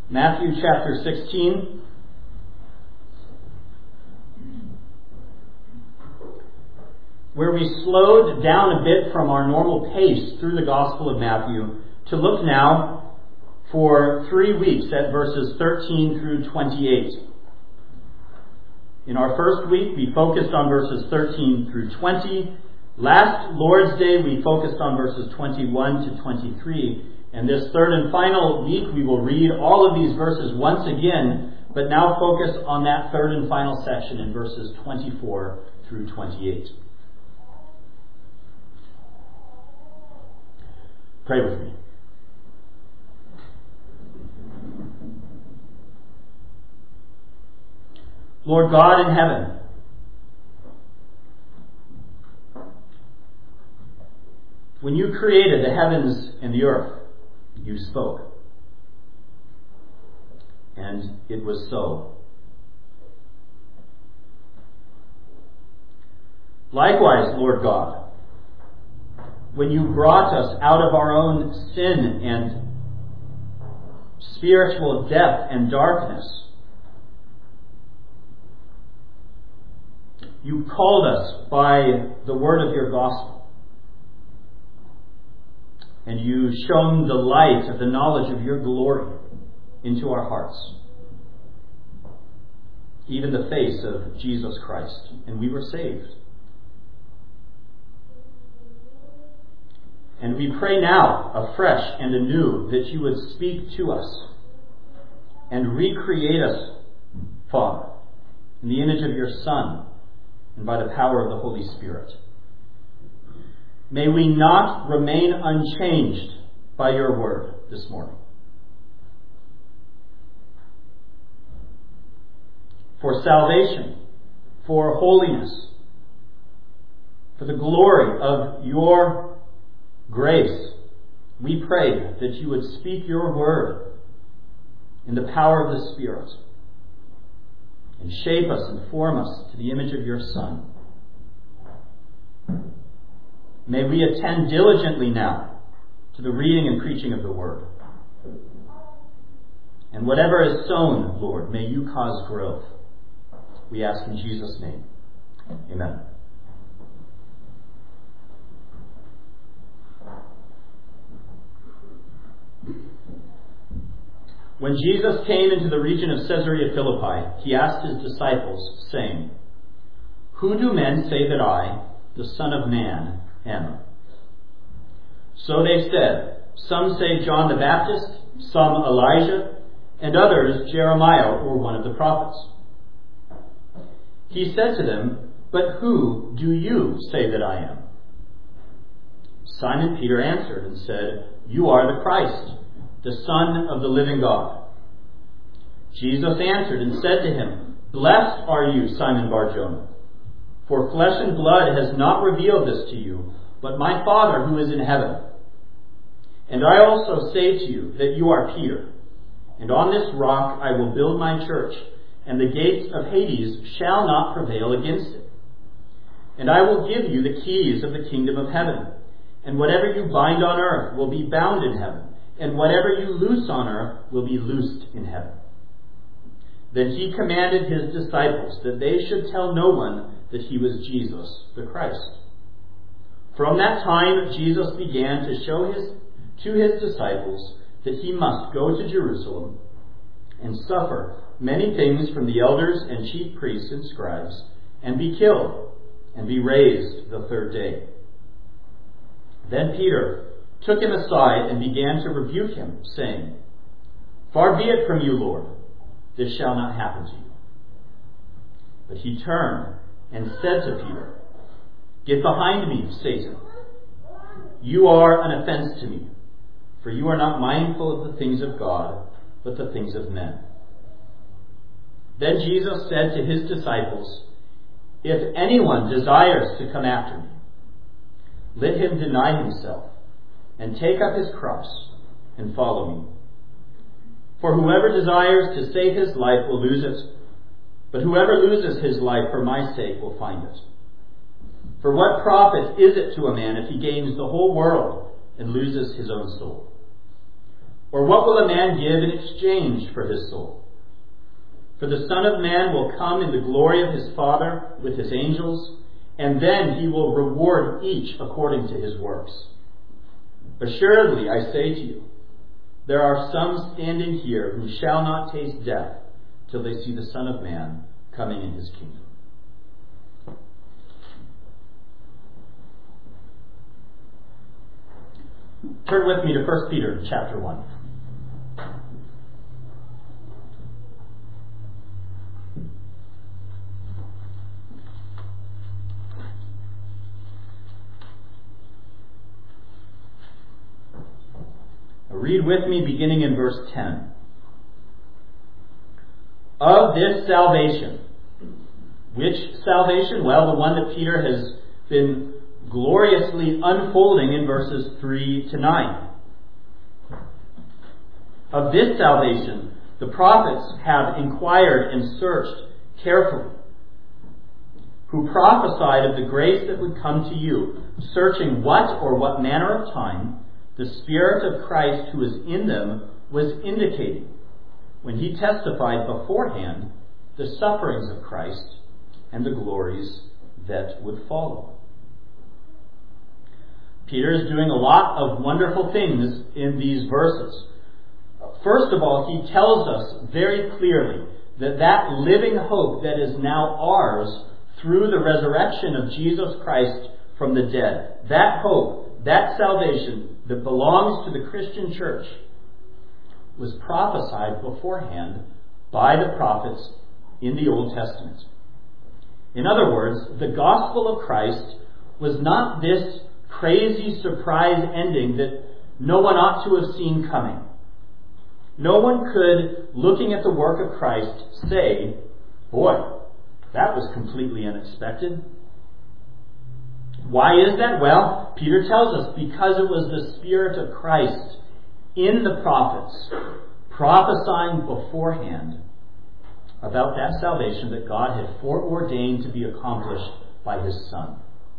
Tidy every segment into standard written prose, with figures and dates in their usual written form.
Matthew chapter 16. Where we slowed down a bit from our normal pace through the Gospel of Matthew to look now for 3 weeks at verses 13 through 28. In our first week, we focused on verses 13 through 20. Last Lord's Day, we focused on verses 21 to 23. And this third and final week, we will read all of these verses once again, but now focus on that third and final section in verses 24 through 28. Pray with me. Lord God in heaven, when you created the heavens and the earth, you spoke. And it was so. Likewise, Lord God, when you brought us out of our own sin and spiritual death and darkness, you called us by the word of your gospel, and you shone the light of the knowledge of your glory into our hearts, even the face of Jesus Christ, and we were saved. And we pray now afresh and anew that you would speak to us and recreate us, Father, in the image of your Son and by the power of the Holy Spirit. May we not remain unchanged by your word this morning. For salvation, for holiness, for the glory of your grace, we pray that you would speak your word in the power of the Spirit and shape us and form us to the image of your Son. May we attend diligently now to the reading and preaching of the word. And whatever is sown, Lord, may you cause growth. We ask in Jesus' name. Amen. When Jesus came into the region of Caesarea Philippi, he asked his disciples, saying, "Who do men say that I, the Son of Man, am?" So they said, "Some say John the Baptist, some Elijah, and others Jeremiah or one of the prophets." He said to them, "But who do you say that I am?" Simon Peter answered and said, "You are the Christ, the Son of the living God." Jesus answered and said to him, "Blessed are you, Simon Bar-Jonah, for flesh and blood has not revealed this to you, but my Father who is in heaven. And I also say to you that you are Peter, and on this rock I will build my church, and the gates of Hades shall not prevail against it. And I will give you the keys of the kingdom of heaven, and whatever you bind on earth will be bound in heaven, and whatever you loose on earth will be loosed in heaven." Then he commanded his disciples that they should tell no one that he was Jesus the Christ. From that time, Jesus began to show to his disciples that he must go to Jerusalem and suffer many things from the elders and chief priests and scribes, and be killed, and be raised the third day. Then Peter took him aside and began to rebuke him, saying, "Far be it from you, Lord, this shall not happen to you." But he turned and said to Peter, "Get behind me, Satan. You are an offense to me, for you are not mindful of the things of God, but the things of men." Then Jesus said to his disciples, "If anyone desires to come after me, let him deny himself and take up his cross and follow me. For whoever desires to save his life will lose it, but whoever loses his life for my sake will find it. For what profit is it to a man if he gains the whole world and loses his own soul? Or what will a man give in exchange for his soul? For the Son of Man will come in the glory of his Father with his angels, and then he will reward each according to his works. Assuredly, I say to you, there are some standing here who shall not taste death till they see the Son of Man coming in his kingdom. Turn with me to 1 Peter chapter 1. Read with me beginning in verse 10. Of this salvation. Which salvation? Well, the one that Peter has been gloriously unfolding in verses 3 to 9. Of this salvation, the prophets have inquired and searched carefully, who prophesied of the grace that would come to you, searching what manner of time the Spirit of Christ who is in them was indicating when he testified beforehand the sufferings of Christ and the glories that would follow. Peter is doing a lot of wonderful things in these verses. First of all, he tells us very clearly that living hope that is now ours through the resurrection of Jesus Christ from the dead, that hope, that salvation that belongs to the Christian church, was prophesied beforehand by the prophets in the Old Testament. In other words, the gospel of Christ was not this crazy surprise ending that no one ought to have seen coming. No one could, looking at the work of Christ, say, boy, that was completely unexpected. Why is that? Well, Peter tells us because it was the Spirit of Christ in the prophets prophesying beforehand about that salvation that God had foreordained to be accomplished by his Son.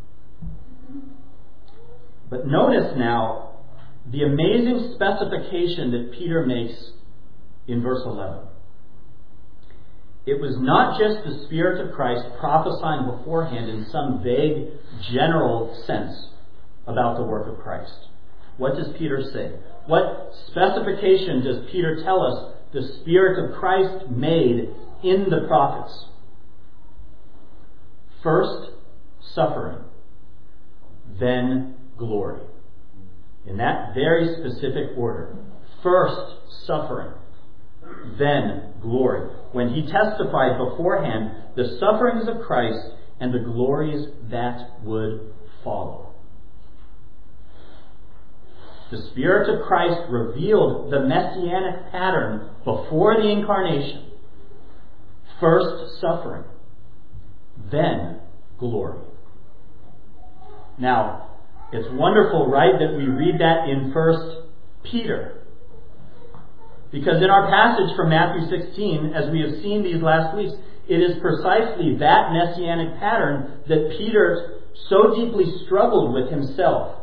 But notice now the amazing specification that Peter makes in verse 11. It was not just the Spirit of Christ prophesying beforehand in some vague, general sense about the work of Christ. What does Peter say? What specification does Peter tell us the Spirit of Christ made in the prophets? First, suffering. Then, glory. In that very specific order. First, suffering. Then glory. When he testified beforehand the sufferings of Christ and the glories that would follow. The Spirit of Christ revealed the messianic pattern before the incarnation. First suffering, then glory. Now, it's wonderful, right, that we read that in 1 Peter. Because in our passage from Matthew 16, as we have seen these last weeks, it is precisely that messianic pattern that Peter so deeply struggled with himself.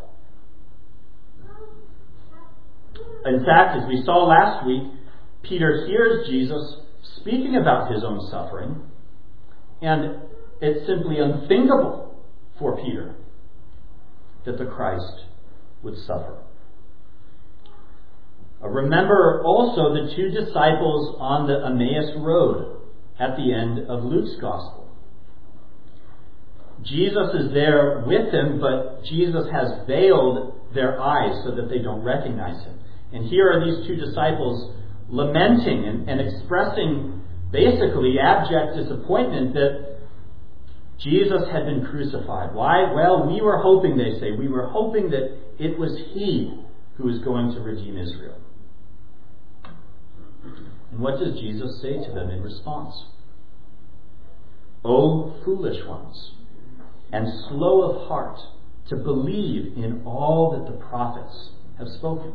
In fact, as we saw last week, Peter hears Jesus speaking about his own suffering, and it's simply unthinkable for Peter that the Christ would suffer. Remember also the two disciples on the Emmaus Road at the end of Luke's Gospel. Jesus is there with them, but Jesus has veiled their eyes so that they don't recognize him. And here are these two disciples lamenting and expressing basically abject disappointment that Jesus had been crucified. Why? Well, we were hoping, they say, we were hoping that it was he who was going to redeem Israel. And what does Jesus say to them in response? O foolish ones, and slow of heart to believe in all that the prophets have spoken.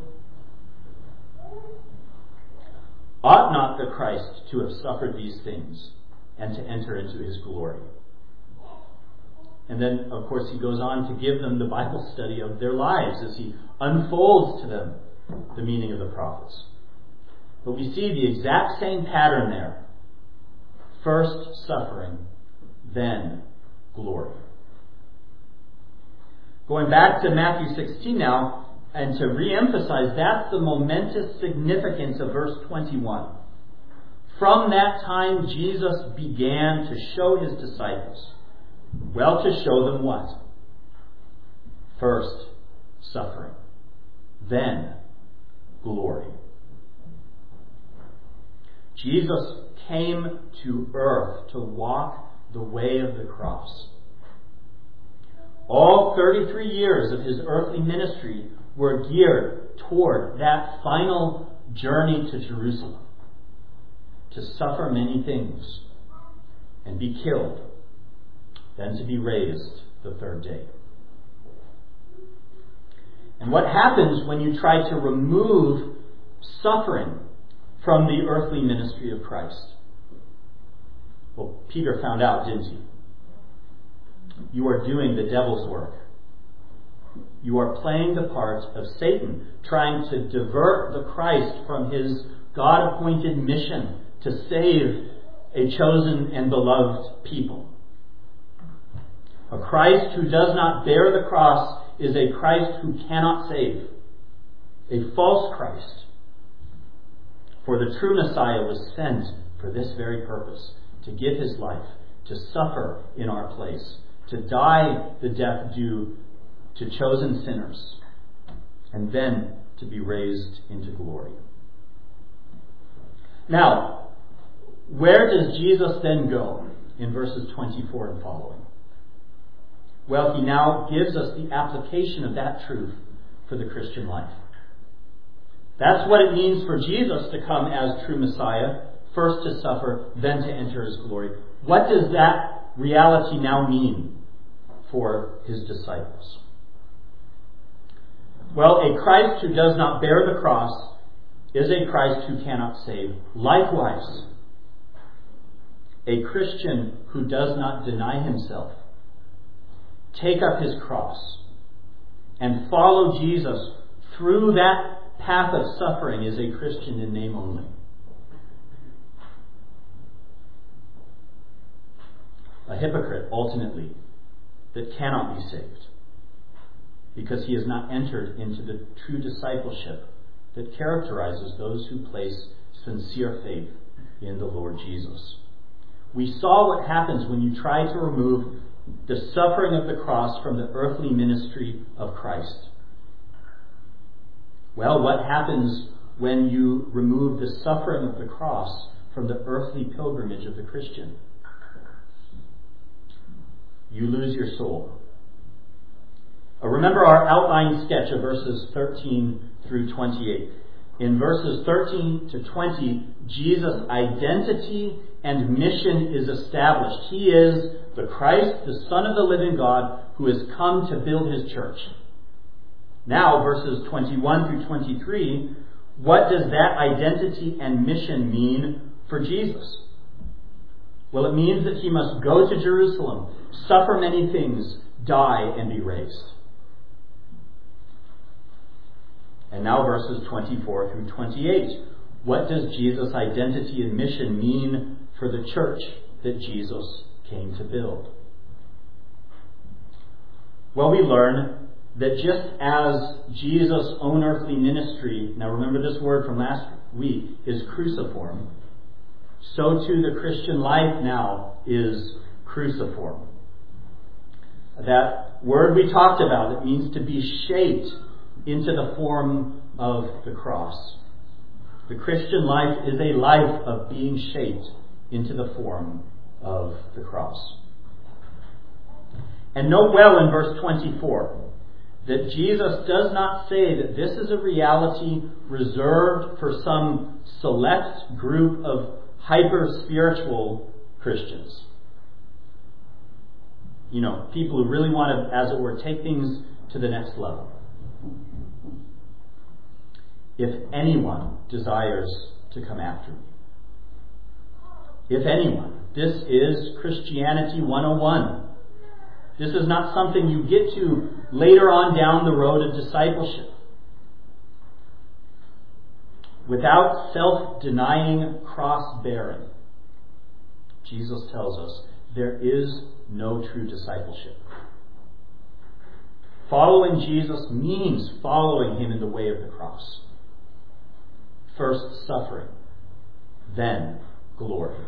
Ought not the Christ to have suffered these things and to enter into his glory? And then, of course, he goes on to give them the Bible study of their lives as he unfolds to them the meaning of the prophets. But we see the exact same pattern there. First suffering, then glory. Going back to Matthew 16 now, and to re-emphasize, that's the momentous significance of verse 21. From that time, Jesus began to show his disciples. Well, to show them what? First, suffering. Then, glory. Jesus came to earth to walk the way of the cross. All 33 years of his earthly ministry were geared toward that final journey to Jerusalem, to suffer many things and be killed, then to be raised the third day. And what happens when you try to remove suffering from the earthly ministry of Christ? Well, Peter found out, didn't he? You are doing the devil's work. You are playing the part of Satan, trying to divert the Christ from his God-appointed mission to save a chosen and beloved people. A Christ who does not bear the cross is a Christ who cannot save. A false Christ. For the true Messiah was sent for this very purpose, to give his life, to suffer in our place, to die the death due to chosen sinners, and then to be raised into glory. Now, where does Jesus then go in verses 24 and following? Well, he now gives us the application of that truth for the Christian life. That's what it means for Jesus to come as true Messiah, first to suffer, then to enter his glory. What does that reality now mean for his disciples? Well, a Christ who does not bear the cross is a Christ who cannot save. Likewise, a Christian who does not deny himself, take up his cross, and follow Jesus through that path of suffering is a Christian in name only. A hypocrite, ultimately, that cannot be saved, because he has not entered into the true discipleship that characterizes those who place sincere faith in the Lord Jesus. We saw what happens when you try to remove the suffering of the cross from the earthly ministry of Christ. Well, what happens when you remove the suffering of the cross from the earthly pilgrimage of the Christian? You lose your soul. Remember our outline sketch of verses 13 through 28. In verses 13 to 20, Jesus' identity and mission is established. He is the Christ, the Son of the living God, who has come to build his church. Now, verses 21 through 23, what does that identity and mission mean for Jesus? Well, it means that he must go to Jerusalem, suffer many things, die, and be raised. And now verses 24 through 28. What does Jesus' identity and mission mean for the church that Jesus came to build? Well, we learn that just as Jesus' own earthly ministry, now remember this word from last week, is cruciform, so too the Christian life now is cruciform. That word we talked about, it means to be shaped into the form of the cross. The Christian life is a life of being shaped into the form of the cross. And note well in verse 24 that Jesus does not say that this is a reality reserved for some select group of hyper-spiritual Christians. You know, people who really want to, as it were, take things to the next level. If anyone desires to come after me. If anyone. This is Christianity 101. This is not something you get to later on down the road of discipleship. without self-denying cross-bearing, Jesus tells us there is no true discipleship. Following Jesus means following him in the way of the cross. First suffering, then glory.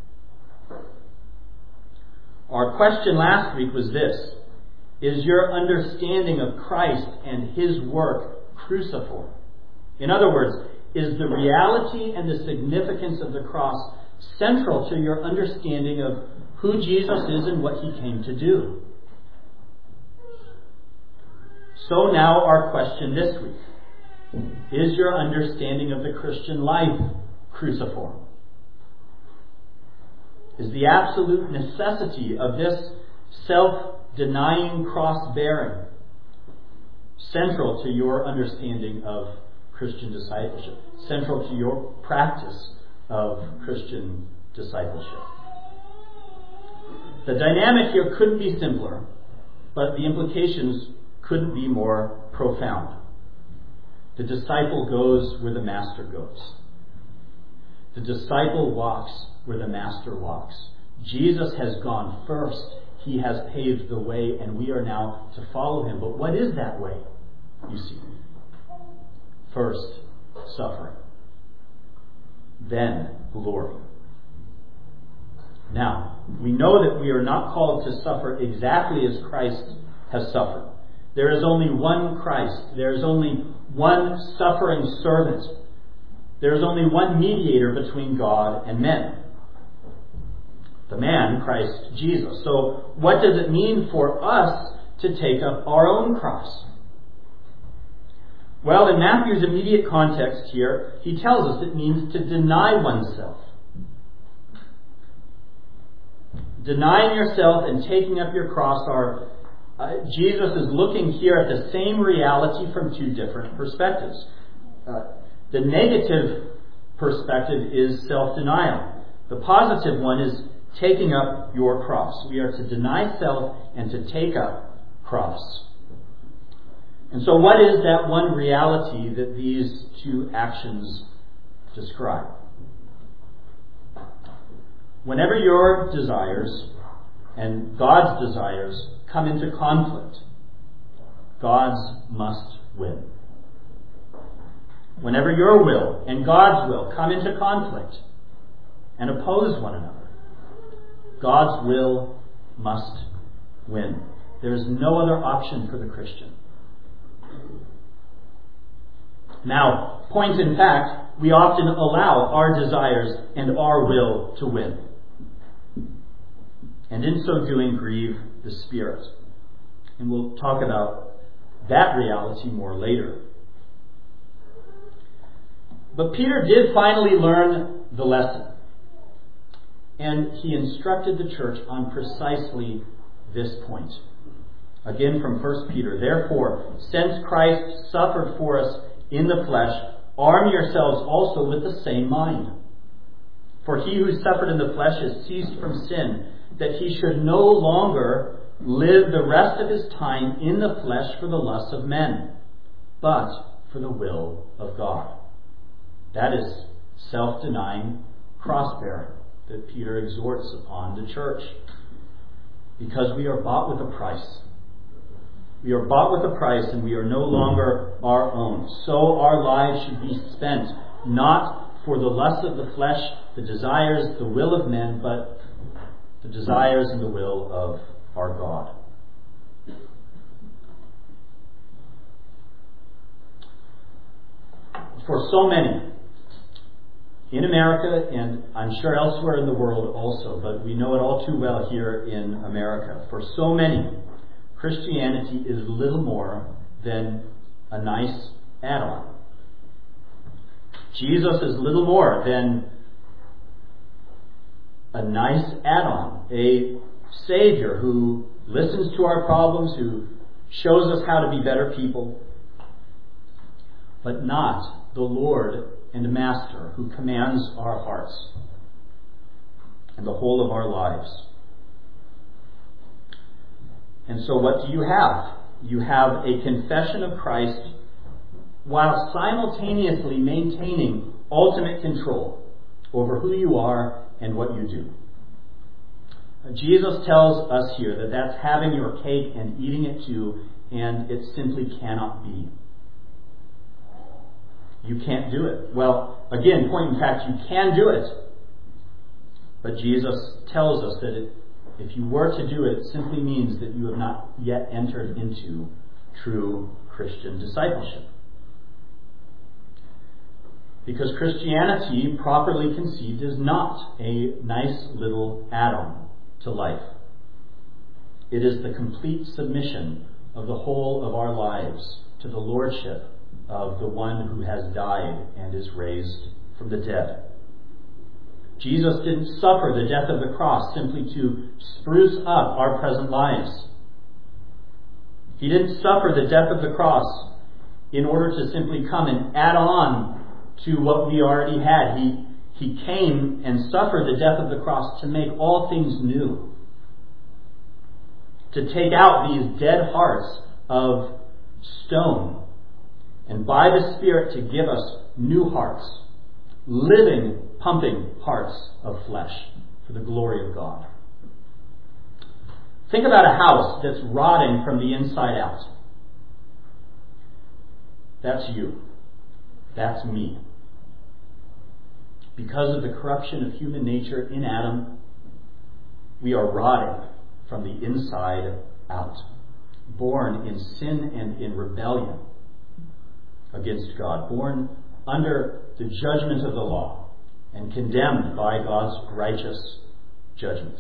Our question last week was this: is your understanding of Christ and his work cruciform? In other words, is the reality and the significance of the cross central to your understanding of who Jesus is and what he came to do? So now our question this week: is your understanding of the Christian life cruciform? Is the absolute necessity of this self-denying cross-bearing central to your understanding of Christian discipleship, central to your practice of Christian discipleship? The dynamic here couldn't be simpler, but the implications couldn't be more profound. The disciple goes where the master goes. The disciple walks where the master walks. Jesus has gone first. He has paved the way, and we are now to follow him. But what is that way, you see? First, suffering. Then, glory. Now, we know that we are not called to suffer exactly as Christ has suffered. There is only one Christ. There is only one suffering servant. There is only one mediator between God and men. The man, Christ Jesus. So what does it mean for us to take up our own cross? Well, in Matthew's immediate context here, he tells us it means to deny oneself. Denying yourself and taking up your cross are Jesus is looking here at the same reality from two different perspectives. The negative perspective is self-denial. The positive one is taking up your cross. We are to deny self and to take up cross. And so what is that one reality that these two actions describe? Whenever your desires and God's desires come into conflict, God's must win. Whenever your will and God's will come into conflict and oppose one another, God's will must win. There is no other option for the Christian. Now, point in fact, we often allow our desires and our will to win, and in so doing grieve the Spirit. And we'll talk about that reality more later. But Peter did finally learn the lesson, and he instructed the church on precisely this point. Again from 1 Peter, therefore, since Christ suffered for us in the flesh, arm yourselves also with the same mind. For he who suffered in the flesh has ceased from sin, that he should no longer live the rest of his time in the flesh for the lusts of men, but for the will of God. That is self-denying cross-bearing that Peter exhorts upon the church. Because we are bought with a price. We are bought with a price, and we are no longer our own. So our lives should be spent not for the lusts of the flesh, the desires, the will of men, but the desires and the will of our God. For so many, in America, and I'm sure elsewhere in the world also, but we know it all too well here in America, for so many, Christianity is little more than a nice add-on. Jesus is little more than a nice add-on, a Savior who listens to our problems, who shows us how to be better people, but not the Lord and Master who commands our hearts and the whole of our lives. And so what do you have? You have a confession of Christ while simultaneously maintaining ultimate control over who you are and what you do. Jesus tells us here that that's having your cake and eating it too, and it simply cannot be. You can't do it. Well, again, point in fact, you can do it. But Jesus tells us that if you were to do it, it simply means that you have not yet entered into true Christian discipleship. Because Christianity, properly conceived, is not a nice little add-on to life. It is the complete submission of the whole of our lives to the lordship of the one who has died and is raised from the dead. Jesus didn't suffer the death of the cross simply to spruce up our present lives. He didn't suffer the death of the cross in order to simply come and add on to what we already had. He came and suffered the death of the cross to make all things new. To take out these dead hearts of stone, and by the Spirit to give us new hearts, living, pumping hearts of flesh for the glory of God. Think about a house that's rotting from the inside out. That's you. That's me. Because of the corruption of human nature in Adam, we are rotting from the inside out, born in sin and in rebellion against God, born under the judgment of the law and condemned by God's righteous judgment.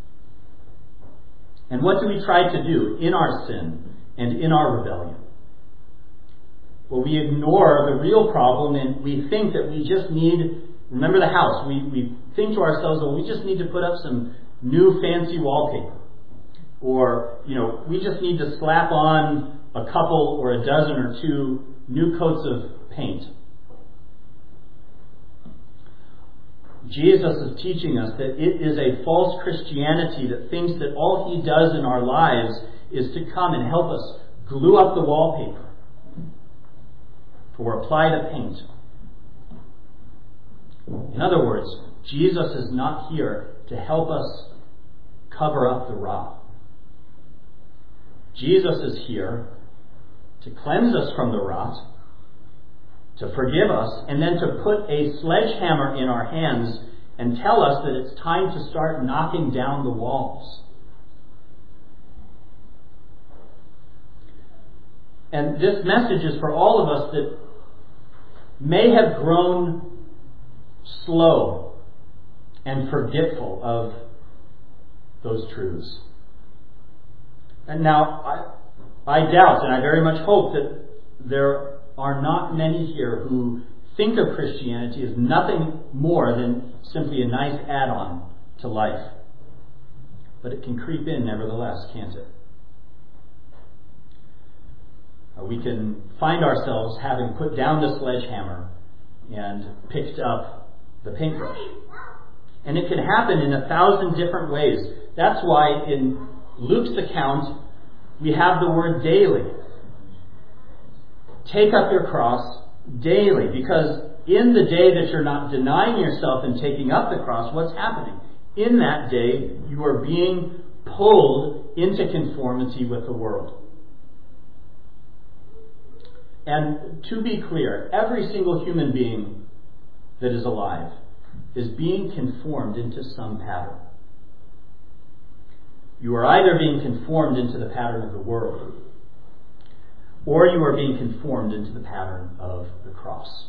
And what do we try to do in our sin and in our rebellion? Well, we ignore the real problem and we think that we just need, remember the house, we think to ourselves, well, we just need to put up some new fancy wallpaper. Or, we just need to slap on a couple or a dozen or two new coats of paint. Jesus is teaching us that it is a false Christianity that thinks that all he does in our lives is to come and help us glue up the wallpaper or apply the paint. In other words, Jesus is not here to help us cover up the rot. Jesus is here to cleanse us from the rot, to forgive us, and then to put a sledgehammer in our hands and tell us that it's time to start knocking down the walls. And this message is for all of us that may have grown slow and forgetful of those truths. And now, I doubt and I very much hope that there are not many here who think of Christianity as nothing more than simply a nice add-on to life. But it can creep in nevertheless, can't it? We can find ourselves having put down the sledgehammer and picked up the paintbrush. And it can happen in 1,000 different ways. That's why in Luke's account we have the word daily. Take up your cross daily, because in the day that you're not denying yourself and taking up the cross, what's happening? In that day, you are being pulled into conformity with the world. And to be clear, every single human being that is alive is being conformed into some pattern. You are either being conformed into the pattern of the world, or you are being conformed into the pattern of the cross.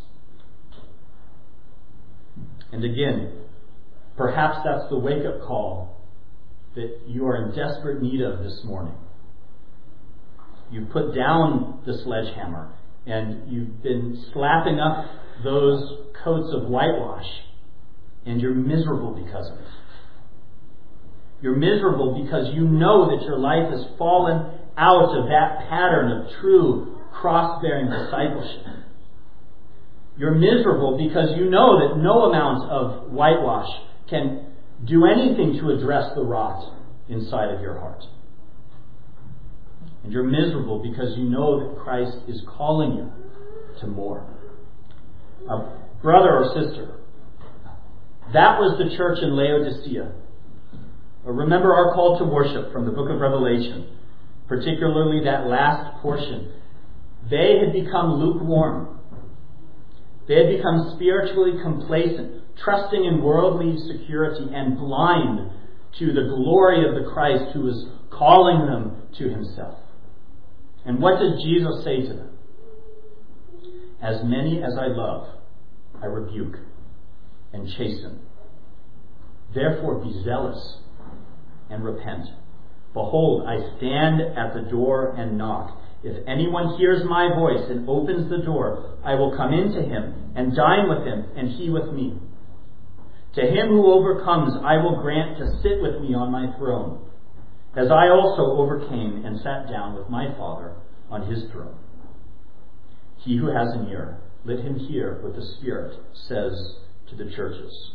And again, perhaps that's the wake-up call that you are in desperate need of this morning. You've put down the sledgehammer and you've been slapping up those coats of whitewash, and you're miserable because of it. You're miserable because you know that your life has fallen out of that pattern of true cross-bearing discipleship. You're miserable because you know that no amount of whitewash can do anything to address the rot inside of your heart. And you're miserable because you know that Christ is calling you to more. brother or sister. That was the church in Laodicea. Remember our call to worship from the book of Revelation, particularly that last portion. They had become lukewarm. They had become spiritually complacent, trusting in worldly security and blind to the glory of the Christ who was calling them to himself. And what does Jesus say to them? As many as I love, I rebuke and chasten. Therefore be zealous and repent. Behold, I stand at the door and knock. If anyone hears my voice and opens the door, I will come into him and dine with him, and he with me. To him who overcomes, I will grant to sit with me on my throne, as I also overcame and sat down with my Father on his throne. He who has an ear, let him hear what the Spirit says to the churches.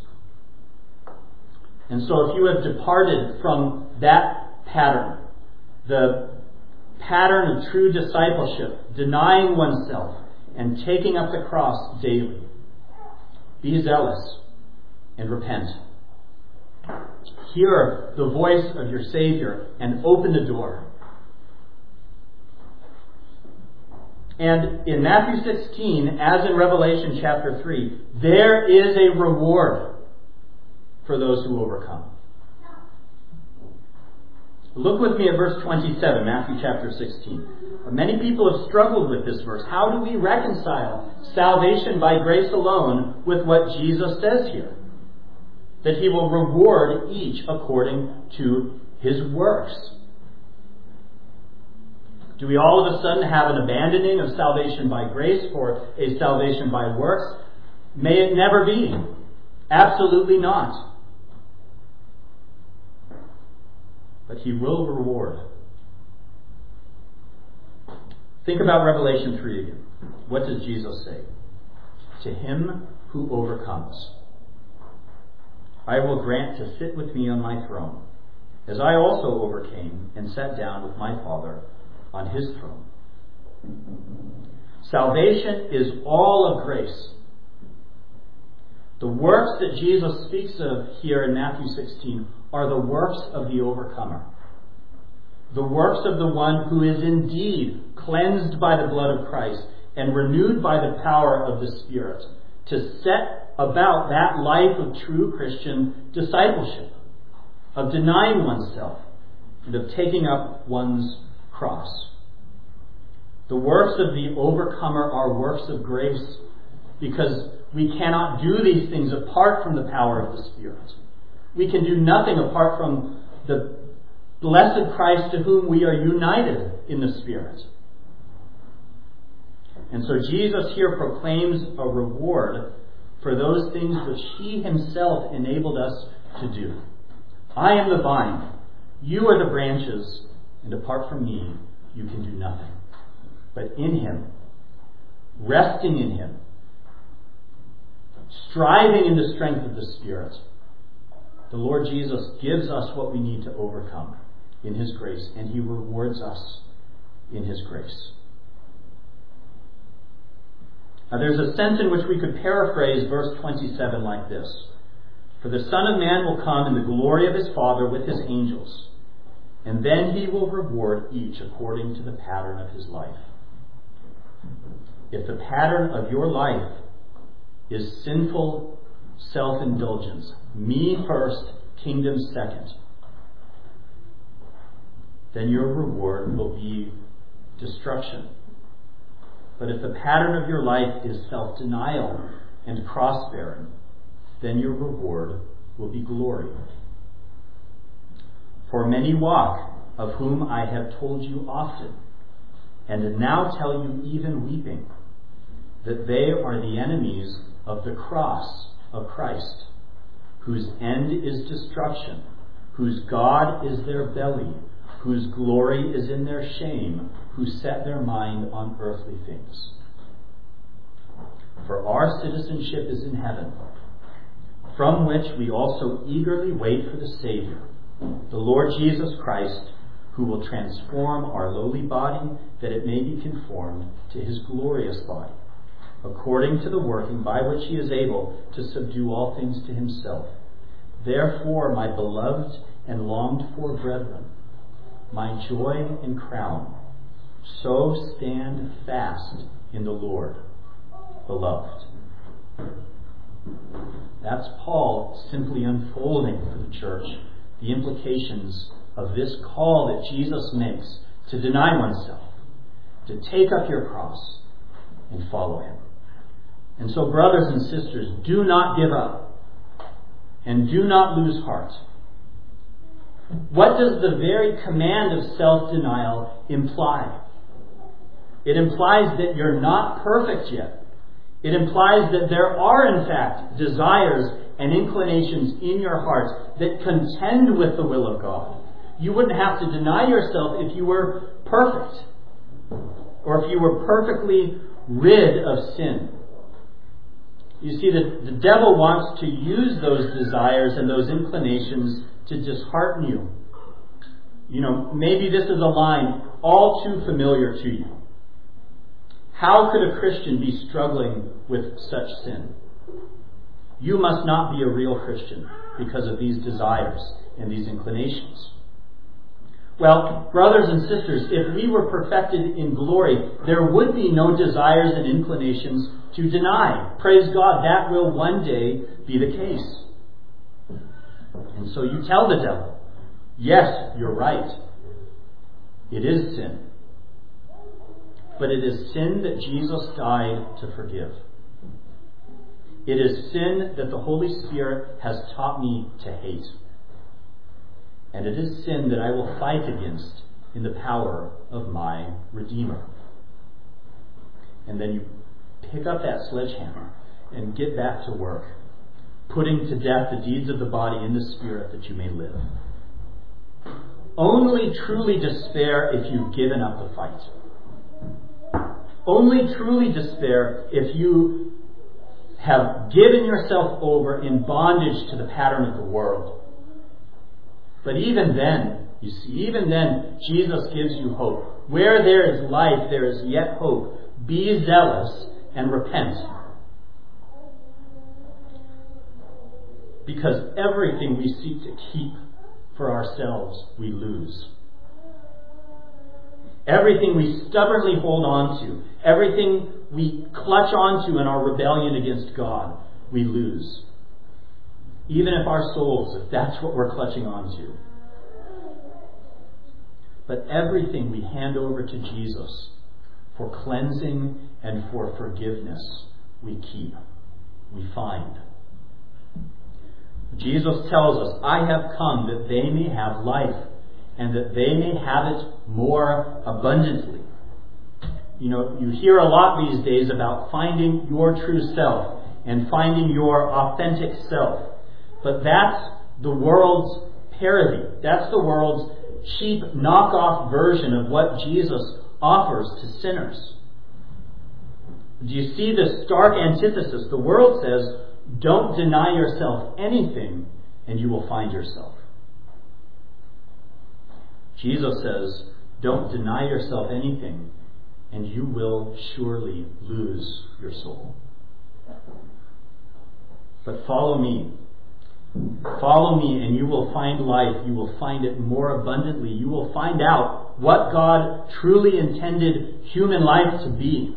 And so if you have departed from that pattern, the pattern of true discipleship, denying oneself and taking up the cross daily, be zealous and repent. Hear the voice of your Savior and open the door. And in Matthew 16, as in Revelation chapter 3, there is a reward for those who overcome. Look with me at verse 27, Matthew chapter 16. Many people have struggled with this verse. How do we reconcile salvation by grace alone with what Jesus says here? That he will reward each according to his works. Do we all of a sudden have an abandoning of salvation by grace for a salvation by works? May it never be. Absolutely not. But he will reward. Think about Revelation 3 again. What does Jesus say? To him who overcomes, I will grant to sit with me on my throne, as I also overcame and sat down with my Father on his throne. Salvation is all of grace. The works that Jesus speaks of here in Matthew 16 are the works of the overcomer. The works of the one who is indeed cleansed by the blood of Christ and renewed by the power of the Spirit to set about that life of true Christian discipleship, of denying oneself and of taking up one's cross. The works of the overcomer are works of grace because we cannot do these things apart from the power of the Spirit. We can do nothing apart from the blessed Christ to whom we are united in the Spirit. And so Jesus here proclaims a reward for those things which he himself enabled us to do. I am the vine, you are the branches, and apart from me, you can do nothing. But in him, resting in him, striving in the strength of the Spirit, the Lord Jesus gives us what we need to overcome in his grace, and he rewards us in his grace. Now there's a sense in which we could paraphrase verse 27 like this. For the Son of Man will come in the glory of his Father with his angels, and then he will reward each according to the pattern of his life. If the pattern of your life is sinful self-indulgence, me first, kingdom second, then your reward will be destruction. But if the pattern of your life is self-denial and cross-bearing, then your reward will be glory. For many walk, of whom I have told you often, and now tell you even weeping, that they are the enemies of the cross of Christ, whose end is destruction, whose God is their belly, whose glory is in their shame, who set their mind on earthly things. For our citizenship is in heaven, from which we also eagerly wait for the Savior, the Lord Jesus Christ, who will transform our lowly body that it may be conformed to his glorious body, according to the working by which he is able to subdue all things to himself. Therefore, my beloved and longed for brethren, my joy and crown, so stand fast in the Lord, beloved. That's Paul simply unfolding for the church the implications of this call that Jesus makes to deny oneself, to take up your cross and follow him. And so, brothers and sisters, do not give up and do not lose heart. What does the very command of self-denial imply? It implies that you're not perfect yet. It implies that there are, in fact, desires and inclinations in your heart that contend with the will of God. You wouldn't have to deny yourself if you were perfect, or if you were perfectly rid of sin. You see, the devil wants to use those desires and those inclinations to dishearten you. You know, maybe this is a line all too familiar to you. How could a Christian be struggling with such sin? You must not be a real Christian because of these desires and these inclinations. Well, brothers and sisters, if we were perfected in glory, there would be no desires and inclinations to deny. Praise God, that will one day be the case. And so you tell the devil, yes, you're right. It is sin. But it is sin that Jesus died to forgive. It is sin that the Holy Spirit has taught me to hate. And it is sin that I will fight against in the power of my Redeemer. And then you pick up that sledgehammer and get back to work, putting to death the deeds of the body in the spirit that you may live. Only truly despair if you've given up the fight. Only truly despair if you have given yourself over in bondage to the pattern of the world. But even then, you see, even then, Jesus gives you hope. Where there is life, there is yet hope. Be zealous and repent. Because everything we seek to keep for ourselves, we lose. Everything we stubbornly hold on to, everything we clutch onto in our rebellion against God, we lose. Even if our souls, if that's what we're clutching onto. But everything we hand over to Jesus for cleansing and for forgiveness, we keep, we find. Jesus tells us, I have come that they may have life, and that they may have it more abundantly. You know, you hear a lot these days about finding your true self and finding your authentic self. But that's the world's parody. That's the world's cheap knockoff version of what Jesus offers to sinners. Do you see this stark antithesis? The world says, don't deny yourself anything and you will find yourself. Jesus says, don't deny yourself anything and you will surely lose your soul. But follow me. Follow me and you will find life. You will find it more abundantly. You will find out what God truly intended human life to be.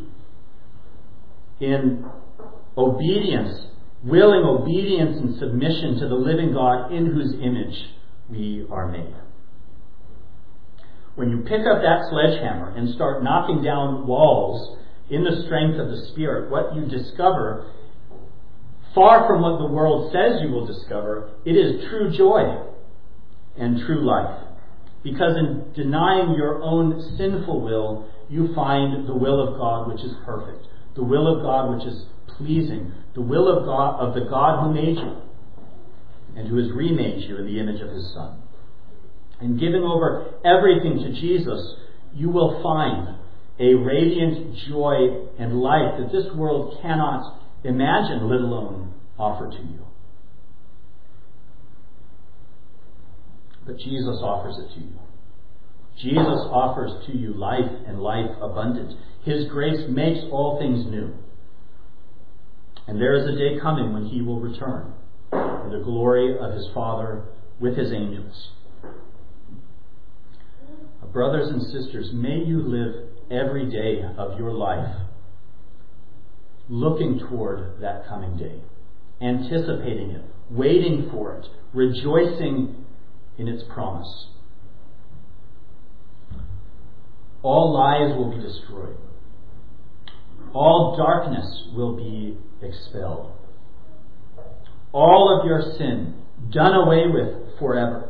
In obedience, willing obedience and submission to the living God in whose image we are made. When you pick up that sledgehammer and start knocking down walls in the strength of the Spirit, what you discover, far from what the world says you will discover, it is true joy and true life. Because in denying your own sinful will, you find the will of God which is perfect, the will of God which is pleasing, the will of God, of the God who made you and who has remade you in the image of his Son. And giving over everything to Jesus, you will find a radiant joy and life that this world cannot imagine, let alone offer to you. But Jesus offers it to you. Jesus offers to you life and life abundant. His grace makes all things new. And there is a day coming when he will return in the glory of his Father with his angels. Brothers and sisters, may you live every day of your life looking toward that coming day, anticipating it, waiting for it, rejoicing in its promise. All lies will be destroyed. All darkness will be expelled. All of your sin done away with forever.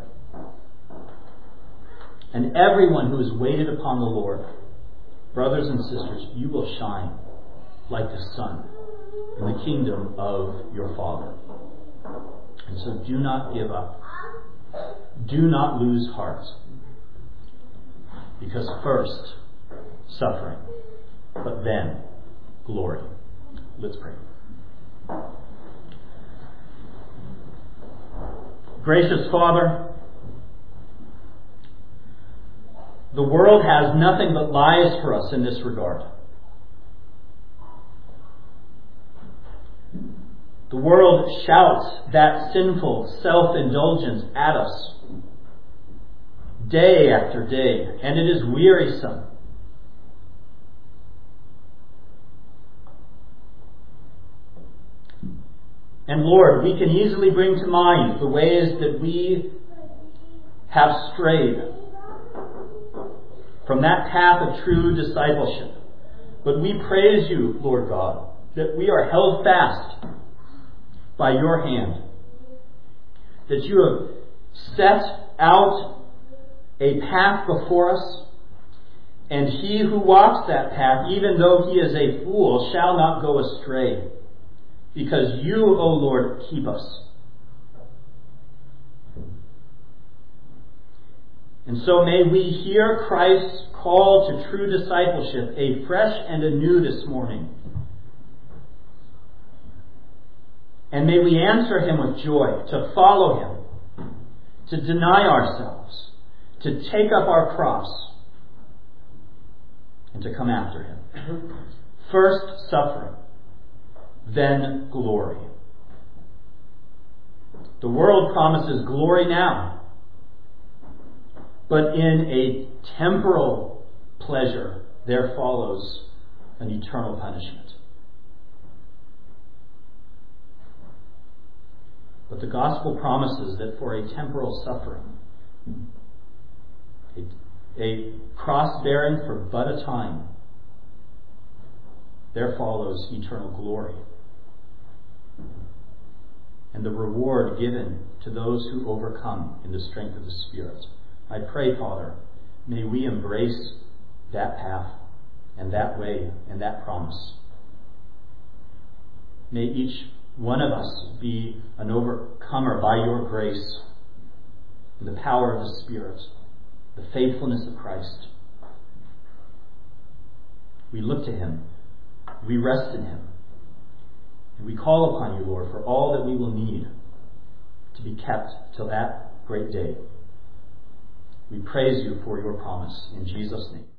And everyone who has waited upon the Lord, brothers and sisters, you will shine like the sun in the kingdom of your Father. And so do not give up. Do not lose heart. Because first, suffering, but then glory. Let's pray. Gracious Father, the world has nothing but lies for us in this regard. The world shouts that sinful self-indulgence at us day after day, and it is wearisome. And Lord, we can easily bring to mind the ways that we have strayed from that path of true discipleship. But we praise you, Lord God, that we are held fast by your hand, that you have set out a path before us, and he who walks that path, even though he is a fool, shall not go astray, because you, O Lord, keep us. And so may we hear Christ's call to true discipleship afresh and anew this morning. And may we answer him with joy, to follow him, to deny ourselves, to take up our cross, and to come after him. First suffering, then glory. The world promises glory now, but in a temporal pleasure there follows an eternal punishment. But the gospel promises that for a temporal suffering, a cross-bearing for but a time, there follows eternal glory, and the reward given to those who overcome in the strength of the Spirit. I pray, Father, may we embrace that path and that way and that promise. May each one of us be an overcomer by your grace, and the power of the Spirit, the faithfulness of Christ. We look to him, we rest in him, and we call upon you, Lord, for all that we will need to be kept till that great day. We praise you for your promise in Jesus' name.